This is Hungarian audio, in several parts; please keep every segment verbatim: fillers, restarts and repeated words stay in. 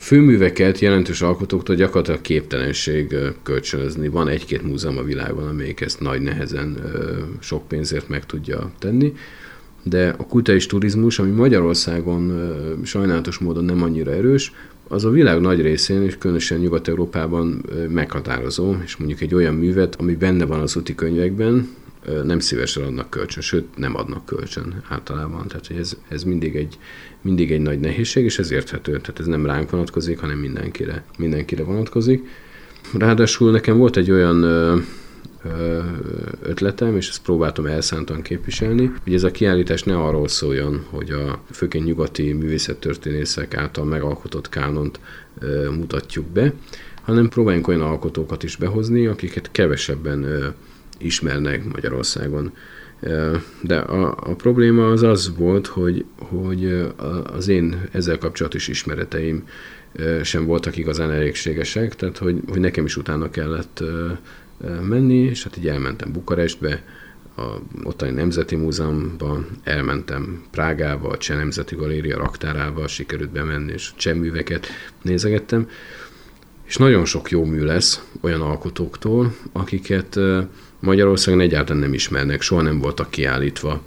főműveket jelentős alkotóktól gyakorlatilag képtelenség kölcsönözni. Van egy-két múzeum a világban, amelyik ezt nagy nehezen sok pénzért meg tudja tenni, de a kulturális turizmus, ami Magyarországon sajnálatos módon nem annyira erős, az a világ nagy részén, és különösen Nyugat-Európában meghatározó, és mondjuk egy olyan művet, ami benne van az úti könyvekben, nem szívesen adnak kölcsön, sőt nem adnak kölcsön általában. Tehát ez, ez mindig, egy, mindig egy nagy nehézség, és ez érthető. Tehát ez nem ránk vonatkozik, hanem mindenkire, mindenkire vonatkozik. Ráadásul nekem volt egy olyan ö, ö, ötletem, és ezt próbáltam elszántan képviselni, hogy ez a kiállítás ne arról szóljon, hogy a főként nyugati művészettörténészek által megalkotott kánont ö, mutatjuk be, hanem próbáljunk olyan alkotókat is behozni, akiket kevesebben ö, ismernek Magyarországon. De a, a probléma az az volt, hogy, hogy az én ezzel kapcsolatos ismereteim sem voltak igazán elégségesek, tehát hogy, hogy nekem is utána kellett menni, és hát így elmentem Bukarestbe, a ottani Nemzeti Múzeumban, elmentem Prágába, a Cseh Nemzeti Galéria raktárába, sikerült bemenni, és cseh műveket nézegettem, és nagyon sok jó mű lesz olyan alkotóktól, akiket Magyarországon egyáltalán nem ismernek, soha nem voltak kiállítva.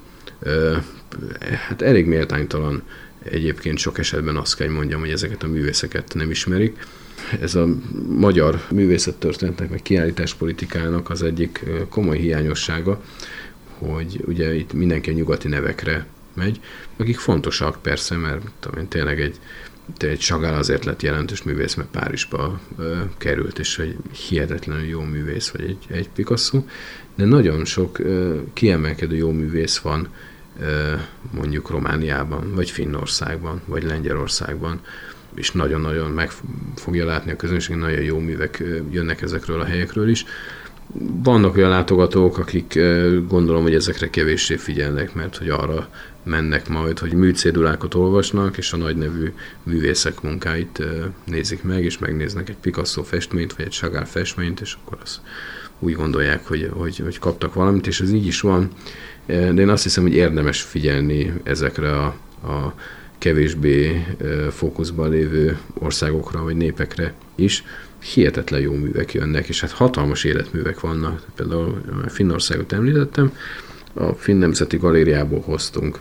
Hát elég méltánytalan egyébként sok esetben azt kell mondjam, hogy ezeket a művészeket nem ismerik. Ez a magyar művészettörténetnek, meg kiállításpolitikának az egyik komoly hiányossága, hogy ugye itt mindenki a nyugati nevekre megy, akik fontosak persze, mert tudom, tényleg egy egy Chagall azért lett jelentős művész, mert Párizsba ö, került, és egy hihetetlenül jó művész, vagy egy, egy Picasso, de nagyon sok ö, kiemelkedő jó művész van ö, mondjuk Romániában, vagy Finnországban, vagy Lengyelországban, és nagyon-nagyon meg fogja látni a közönség, nagyon jó művek ö, jönnek ezekről a helyekről is. Vannak olyan látogatók, akik ö, gondolom, hogy ezekre kevéssé figyelnek, mert hogy arra mennek majd, hogy műcédulákat olvasnak, és a nagy nevű művészek munkáit nézik meg, és megnéznek egy Picasso festményt, vagy egy Chagall festményt, és akkor azt úgy gondolják, hogy, hogy, hogy kaptak valamit, és ez így is van. De én azt hiszem, hogy érdemes figyelni ezekre a, a kevésbé fókuszban lévő országokra, vagy népekre is. Hihetetlen jó művek jönnek, és hát hatalmas életművek vannak. Például Finnországot említettem, a Finn Nemzeti Galériából hoztunk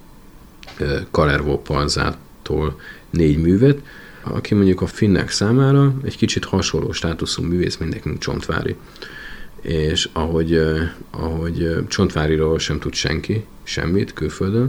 Kalervo Palzától négy művet, aki mondjuk a finnek számára egy kicsit hasonló státuszú művész, mint nekünk Csontváry. És ahogy, ahogy Csontváryról sem tud senki semmit külföldön,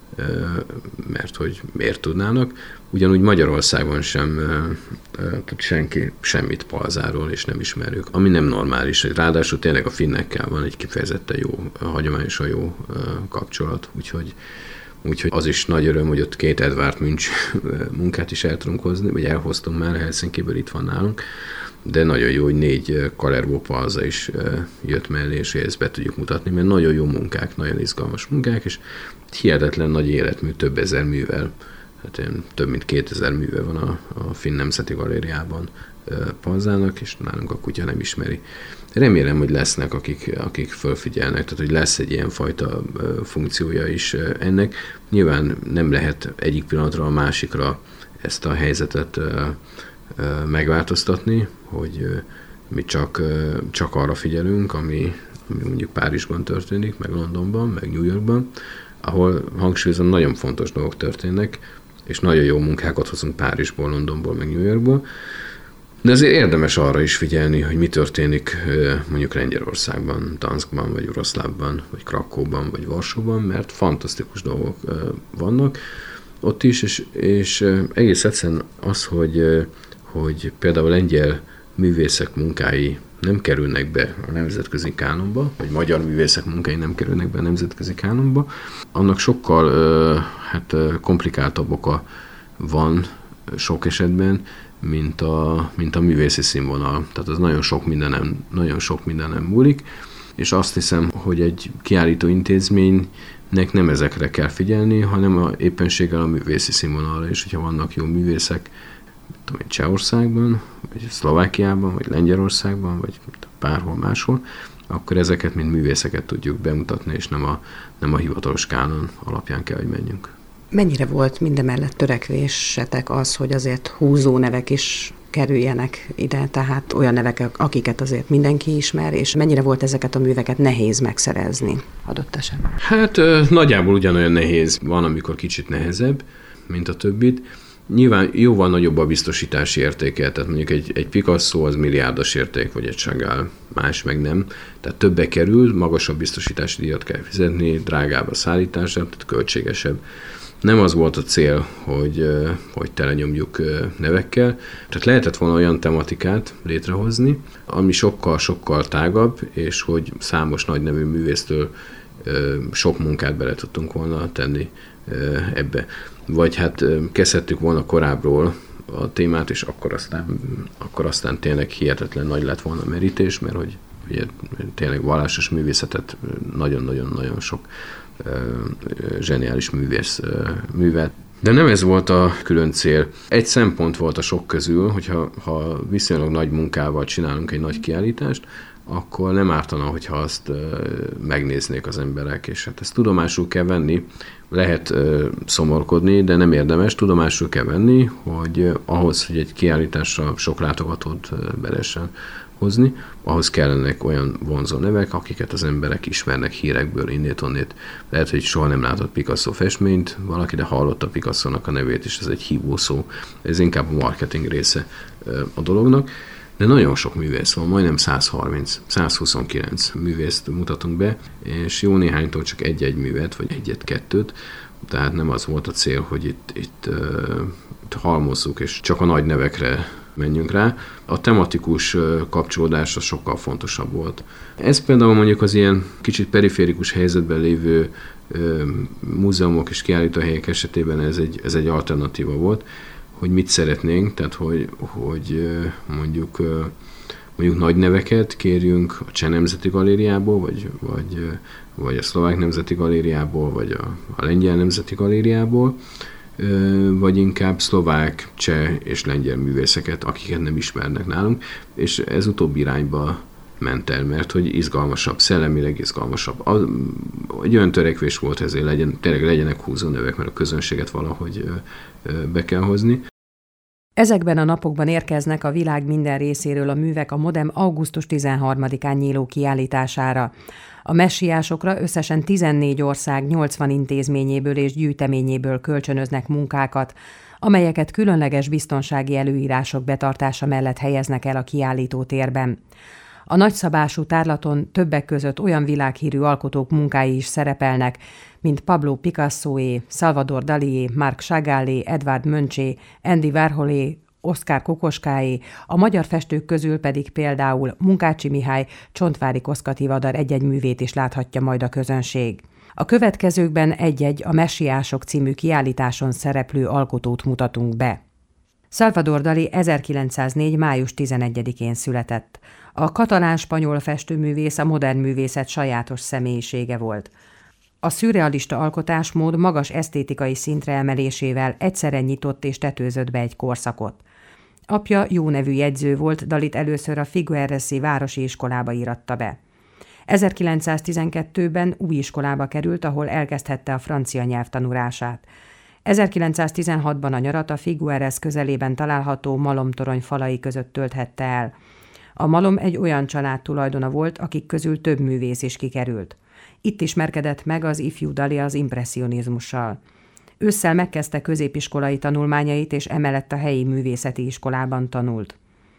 mert hogy miért tudnának, ugyanúgy Magyarországon sem tud senki semmit Palzáról, és nem ismerjük, ami nem normális. Ráadásul tényleg a finnekkel van egy kifejezetten jó, hagyományosan jó kapcsolat, úgyhogy, úgyhogy az is nagy öröm, hogy ott két Edvard Munch munkát is el tudunk hozni, vagy elhoztunk már, Helsinkiből itt van nálunk, de nagyon jó, hogy négy Kalervo Palza is jött mellé, és ezt be tudjuk mutatni, mert nagyon jó munkák, nagyon izgalmas munkák, és hihetetlen nagy életmű, több ezer művel, hát ilyen több mint kétezer műve van a, a Finn Nemzeti Galériában Palzának, és nálunk a kutya nem ismeri. Remélem, hogy lesznek, akik, akik fölfigyelnek, tehát hogy lesz egy ilyen fajta funkciója is ennek. Nyilván nem lehet egyik pillanatra a másikra ezt a helyzetet megváltoztatni, hogy mi csak, csak arra figyelünk, ami, ami mondjuk Párizsban történik, meg Londonban, meg New Yorkban, ahol hangsúlyozom, nagyon fontos dolgok történnek, és nagyon jó munkákat hozunk Párizsból, Londonból, meg New Yorkból, de azért érdemes arra is figyelni, hogy mi történik mondjuk Lengyelországban, Danskban, vagy Oroszlávban, vagy Krakóban, vagy Varsóban, mert fantasztikus dolgok vannak ott is, és, és egész egyszerűen az, hogy hogy például lengyel művészek munkái nem kerülnek be a nemzetközi kánonba, vagy magyar művészek munkái nem kerülnek be a nemzetközi kánonba, annak sokkal hát, komplikáltabb oka van sok esetben, mint a, mint a művészi színvonal. Tehát az nagyon sok mindenem, nagyon sok mindenem múlik, és azt hiszem, hogy egy kiállító intézménynek nem ezekre kell figyelni, hanem a, éppenséggel a művészi színvonalra, és hogyha vannak jó művészek, tudom, Csehországban, vagy Szlovákiában, vagy Lengyelországban, vagy bárhol máshol, akkor ezeket mint művészeket tudjuk bemutatni, és nem a, nem a hivatalos kánon alapján kell, hogy menjünk. Mennyire volt mindemellett törekvésetek az, hogy azért húzó nevek is kerüljenek ide, tehát olyan nevek, akiket azért mindenki ismer, és mennyire volt ezeket a műveket nehéz megszerezni adott esetben? Hát nagyjából ugyanolyan nehéz, van, amikor kicsit nehezebb, mint a többit. Nyilván jóval nagyobb a biztosítási értéke, tehát mondjuk egy, egy Picasso az milliárdos érték, vagy egy Chagall, más meg nem. Tehát többe kerül, magasabb biztosítási díjat kell fizetni, drágább a szállítása, tehát költségesebb. Nem az volt a cél, hogy, hogy telenyomjuk nevekkel. Tehát lehetett volna olyan tematikát létrehozni, ami sokkal-sokkal tágabb, és hogy számos nagy nevű művésztől sok munkát bele tudtunk volna tenni ebbe. Vagy hát kezdhettük volna korábbról a témát, és akkor aztán, akkor aztán tényleg hihetetlen nagy lett volna a merítés, mert hogy ugye, tényleg vallásos művészetet nagyon-nagyon-nagyon sok zseniális művész művet. De nem ez volt a külön cél. Egy szempont volt a sok közül, hogyha ha viszonylag nagy munkával csinálunk egy nagy kiállítást, akkor nem ártana, hogyha azt megnéznék az emberek, és hát ezt tudomásul kell venni. Lehet szomorkodni, de nem érdemes. Tudomásul kell venni, hogy ahhoz, hogy egy kiállításra sok látogatót be lehessen hozni, ahhoz kellenek olyan vonzó nevek, akiket az emberek ismernek hírekből, innét-onnét. Lehet, hogy soha nem látott Picasso festményt valaki, de hallotta Picasso-nak a nevét, és ez egy hívó szó. Ez inkább a marketing része a dolognak. De nagyon sok művész van, majdnem száz harminc, száz huszonkilenc művészt mutatunk be, és jó néhánytól csak egy-egy művet, vagy egyet-kettőt, tehát nem az volt a cél, hogy itt, itt, uh, itt halmozzuk, és csak a nagy nevekre menjünk rá. A tematikus kapcsolódás az sokkal fontosabb volt. Ez például mondjuk az ilyen kicsit periférikus helyzetben lévő uh, múzeumok és kiállítóhelyek esetében ez egy, ez egy alternatíva volt, hogy mit szeretnénk, tehát hogy, hogy mondjuk, mondjuk nagy neveket kérjünk a Cseh Nemzeti Galériából, vagy, vagy, vagy a Szlovák Nemzeti Galériából, vagy a, a Lengyel Nemzeti Galériából, vagy inkább szlovák, cseh és lengyel művészeket, akiket nem ismernek nálunk, és ez utóbbi irányba ment el, mert hogy izgalmasabb, szellemileg izgalmasabb. A, egy olyan törekvés volt, ezért legyen, tényleg legyenek húzó nevek, mert a közönséget valahogy be kell hozni. Ezekben a napokban érkeznek a világ minden részéről a művek a Modem augusztus tizenharmadikán nyíló kiállítására. A messiásokra összesen tizennégy ország nyolcvan intézményéből és gyűjteményéből kölcsönöznek munkákat, amelyeket különleges biztonsági előírások betartása mellett helyeznek el a kiállító térben. A nagyszabású tárlaton többek között olyan világhírű alkotók munkái is szerepelnek, mint Pablo Picassoé, Salvador Dalié, Marc Chagallé, Edvard Munché, Andy Warholé, Oszkár Kokoskáé, a magyar festők közül pedig például Munkácsi Mihály, Csontváry Koszka Tivadar egy-egy művét is láthatja majd a közönség. A következőkben egy-egy a Messiások című kiállításon szereplő alkotót mutatunk be. Salvador Dalí ezerkilencszáznégy. május tizenegyedikén született. A katalán-spanyol festőművész a modern művészet sajátos személyisége volt. A szürrealista alkotásmód magas esztétikai szintre emelésével egyszerre nyitott és tetőzött be egy korszakot. Apja jó nevű jegyző volt, Dalit először a Figueressi városi iskolába íratta be. ezerkilencszáztizenkettőben új iskolába került, ahol elkezdhette a francia nyelv tanulását. ezerkilencszáztizenhatban a nyarat a Figueres közelében található Malomtorony falai között tölthette el. A Malom egy olyan család tulajdona volt, akik közül több művész is kikerült. Itt ismerkedett meg az ifjú Dali az impresszionizmussal. Ősszel megkezdte középiskolai tanulmányait, és emellett a helyi művészeti iskolában tanult.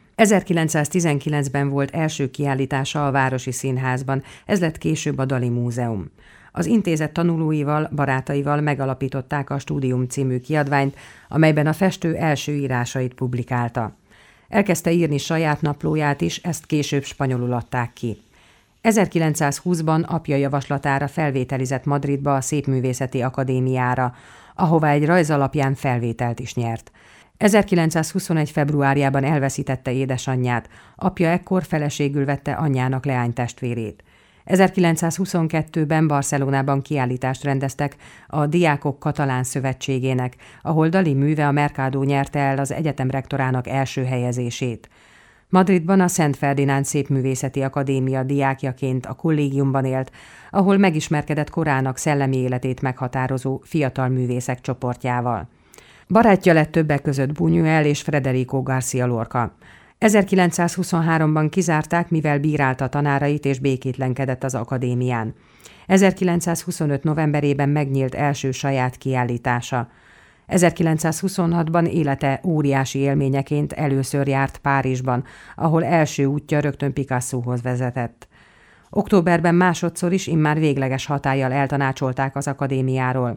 ezerkilencszáztizenkilencben volt első kiállítása a Városi Színházban, ez lett később a Dali Múzeum. Az intézet tanulóival, barátaival megalapították a Stúdium című kiadványt, amelyben a festő első írásait publikálta. Elkezdte írni saját naplóját is, ezt később spanyolul adták ki. ezerkilencszázhúszban apja javaslatára felvételizett Madridba a Szépművészeti Akadémiára, ahová egy rajz alapján felvételt is nyert. ezerkilencszázhuszonegy. februárjában elveszítette édesanyját, apja ekkor feleségül vette anyjának leánytestvérét. ezerkilencszázhuszonkettőben Barcelonában kiállítást rendeztek a Diákok Katalán Szövetségének, ahol Dali műve a Mercadó nyerte el az egyetem rektorának első helyezését. Madridban a Szent Ferdinánd Szépművészeti Akadémia diákjaként a kollégiumban élt, ahol megismerkedett korának szellemi életét meghatározó fiatal művészek csoportjával. Barátja lett többek között Buñuel és Federico García Lorca. ezerkilencszázhuszonháromban kizárták, mivel bírálta tanárait és békétlenkedett az akadémián. ezerkilencszázhuszonöt novemberében megnyílt első saját kiállítása. ezerkilencszázhuszonhatban élete óriási élményeként először járt Párizsban, ahol első útja rögtön Picassóhoz vezetett. Októberben másodszor is immár végleges hatállyal eltanácsolták az akadémiáról.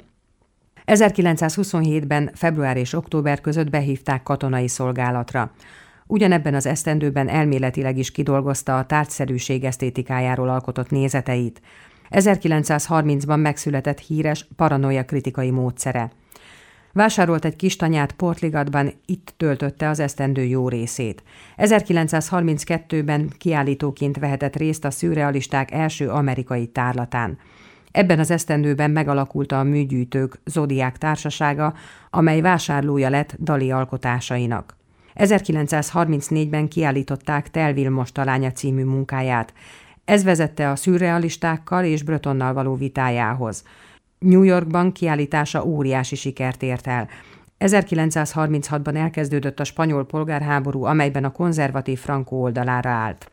ezerkilencszázhuszonhétben február és október között behívták katonai szolgálatra. Ugyanebben az esztendőben elméletileg is kidolgozta a tárgyszerűség esztétikájáról alkotott nézeteit. ezerkilencszázharmincban megszületett híres paranoia kritikai módszere. Vásárolt egy kis tanyát Portligatban, itt töltötte az esztendő jó részét. ezerkilencszázharminckettőben kiállítóként vehetett részt a szürrealisták első amerikai tárlatán. Ebben az esztendőben megalakult a Műgyűjtők Zodiák Társasága, amely vásárlója lett Dali alkotásainak. ezerkilencszázharmincnégyben kiállították Tel Vilmos talánya című munkáját. Ez vezette a szürrealistákkal és Bretonnal való vitájához. New Yorkban kiállítása óriási sikert ért el. ezerkilencszázharminchatban elkezdődött a spanyol polgárháború, amelyben a konzervatív Franco oldalára állt.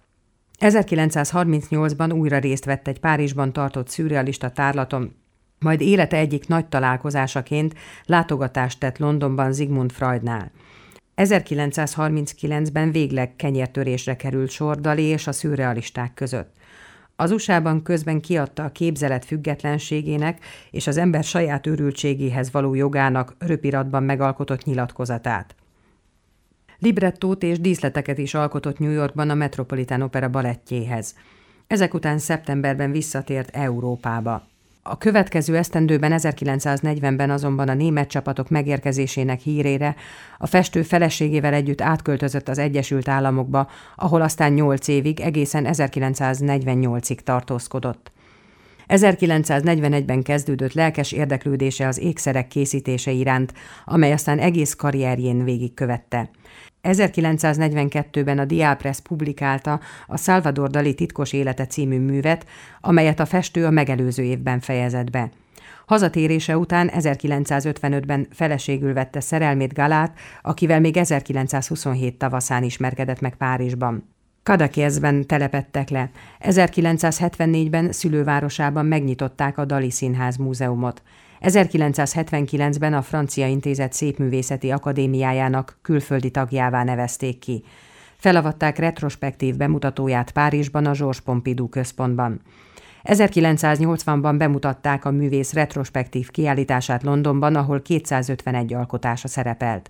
ezerkilencszázharmincnyolcban újra részt vett egy Párizsban tartott szürrealista tárlaton, majd élete egyik nagy találkozásaként látogatást tett Londonban Sigmund Freudnál. ezerkilencszázharminckilencben végleg kenyértörésre került sor Dali és a szürrealisták között. Az u es á-ban közben kiadta a képzelet függetlenségének és az ember saját őrültségéhez való jogának röpiratban megalkotott nyilatkozatát. Librettót és díszleteket is alkotott New Yorkban a Metropolitan Opera balettjéhez. Ezek után szeptemberben visszatért Európába. A következő esztendőben ezerkilencszáznegyvenben azonban a német csapatok megérkezésének hírére a festő feleségével együtt átköltözött az Egyesült Államokba, ahol aztán nyolc évig, egészen ezerkilencszáznegyvennyolcig tartózkodott. ezerkilencszáznegyvenegyben kezdődött lelkes érdeklődése az ékszerek készítése iránt, amely aztán egész karrierjén végigkövette. ezerkilencszáznegyvenkettőben a Diápress publikálta a Salvador Dali titkos élete című művet, amelyet a festő a megelőző évben fejezett be. Hazatérése után ezerkilencszázötvenötben feleségül vette szerelmét Galát, akivel még ezerkilencszázhuszonhét tavaszán ismerkedett meg Párizsban. Cadaquesben telepedtek le. ezerkilencszázhetvennégyben szülővárosában megnyitották a Dali Színház múzeumot. ezerkilencszázhetvenkilencben a Francia Intézet Szépművészeti Akadémiájának külföldi tagjává nevezték ki. Felavatták retrospektív bemutatóját Párizsban, a Georges Pompidou központban. ezerkilencszáznyolcvanban bemutatták a művész retrospektív kiállítását Londonban, ahol kétszázötvenegy alkotása szerepelt.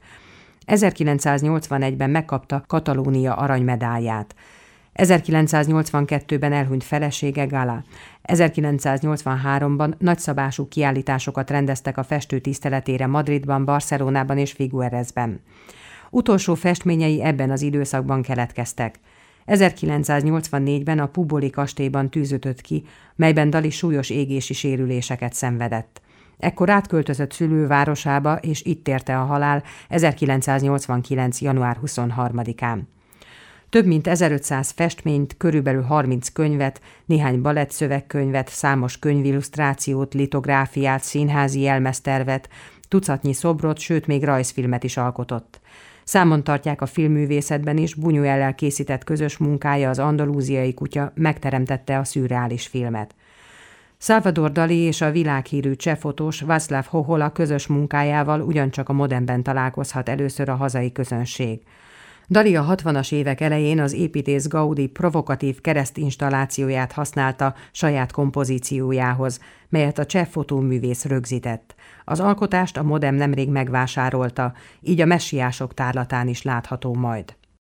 ezerkilencszáznyolcvanegyben megkapta Katalónia aranymedálját. ezerkilencszáznyolcvankettőben elhunyt felesége Gala. ezerkilencszáznyolcvanháromban nagyszabású kiállításokat rendeztek a festő tiszteletére Madridban, Barcelonában és Figueresben. Utolsó festményei ebben az időszakban keletkeztek. ezerkilencszáznyolcvannégyben a Puboli kastélyban tűzötött ki, melyben Dali súlyos égési sérüléseket szenvedett. Ekkor átköltözött szülővárosába, és itt érte a halál ezerkilencszáznyolcvankilenc. január huszonharmadikán. Több mint ezerötszáz festményt, körülbelül harminc könyvet, néhány balettszövegkönyvet, számos könyvillusztrációt, litográfiát, színházi jelmeztervet, tucatnyi szobrot, sőt még rajzfilmet is alkotott. Számon tartják a filmművészetben is, Buñuellel készített közös munkája, az Andalúziai kutya megteremtette a szürreális filmet. Salvador Dali és a világhírű cseh fotós Václav Hohola közös munkájával ugyancsak a modernben találkozhat először a hazai közönség. Dali a hatvanas évek elején az építész Gaudí provokatív keresztinstallációját használta saját kompozíciójához, melyet a cseh fotóművész rögzített. Az alkotást a Modem nemrég megvásárolta, így a Messiások tárlatán is látható majd.